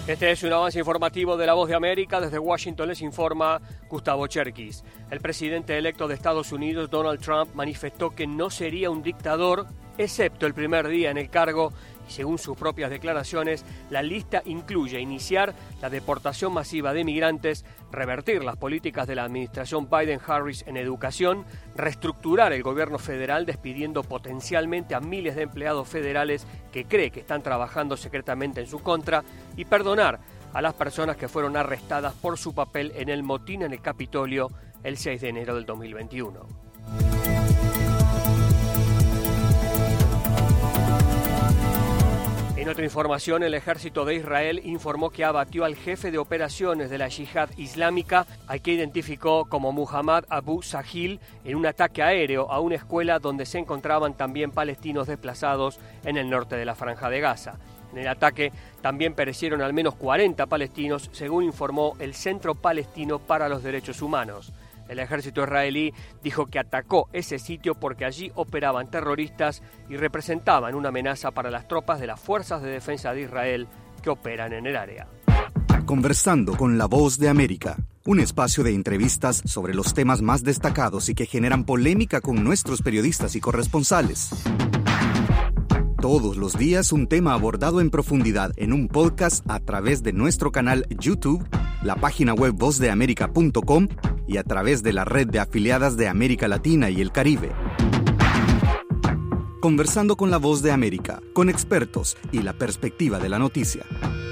Este es un avance informativo de La Voz de América. Desde Washington les informa Gustavo Cherkis. El presidente electo de Estados Unidos, Donald Trump, manifestó que no sería un dictador, excepto el primer día en el cargo, y según sus propias declaraciones, la lista incluye iniciar la deportación masiva de migrantes, revertir las políticas de la administración Biden-Harris en educación, reestructurar el gobierno federal despidiendo potencialmente a miles de empleados federales que cree que están trabajando secretamente en su contra y perdonar a las personas que fueron arrestadas por su papel en el motín en el Capitolio el 6 de enero del 2021. En otra información, el ejército de Israel informó que abatió al jefe de operaciones de la Yihad Islámica, al que identificó como Muhammad Abu Sahil, en un ataque aéreo a una escuela donde se encontraban también palestinos desplazados en el norte de la Franja de Gaza. En el ataque también perecieron al menos 40 palestinos, según informó el Centro Palestino para los Derechos Humanos. El ejército israelí dijo que atacó ese sitio porque allí operaban terroristas y representaban una amenaza para las tropas de las Fuerzas de Defensa de Israel que operan en el área. Conversando con La Voz de América, un espacio de entrevistas sobre los temas más destacados y que generan polémica con nuestros periodistas y corresponsales. Todos los días un tema abordado en profundidad en un podcast a través de nuestro canal YouTube, la página web vozdeamerica.com y a través de la red de afiliadas de América Latina y el Caribe. Conversando con La Voz de América, con expertos y la perspectiva de la noticia.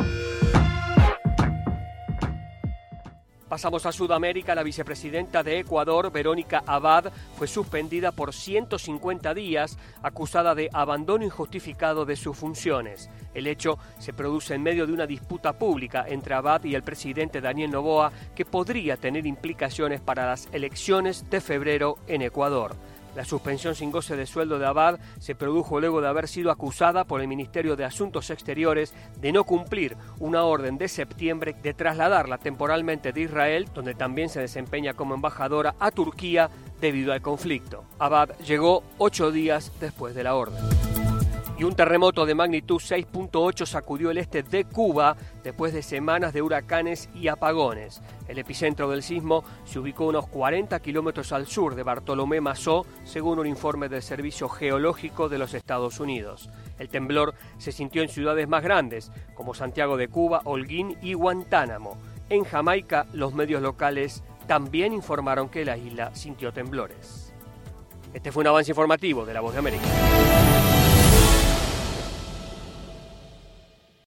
Pasamos a Sudamérica. La vicepresidenta de Ecuador, Verónica Abad, fue suspendida por 150 días, acusada de abandono injustificado de sus funciones. El hecho se produce en medio de una disputa pública entre Abad y el presidente Daniel Noboa, que podría tener implicaciones para las elecciones de febrero en Ecuador. La suspensión sin goce de sueldo de Abad se produjo luego de haber sido acusada por el Ministerio de Asuntos Exteriores de no cumplir una orden de septiembre de trasladarla temporalmente de Israel, donde también se desempeña como embajadora, a Turquía debido al conflicto. Abad llegó 8 días después de la orden. Y un terremoto de magnitud 6.8 sacudió el este de Cuba después de semanas de huracanes y apagones. El epicentro del sismo se ubicó unos 40 kilómetros al sur de Bartolomé Mazó, según un informe del Servicio Geológico de los Estados Unidos. El temblor se sintió en ciudades más grandes, como Santiago de Cuba, Holguín y Guantánamo. En Jamaica, los medios locales también informaron que la isla sintió temblores. Este fue un avance informativo de La Voz de América.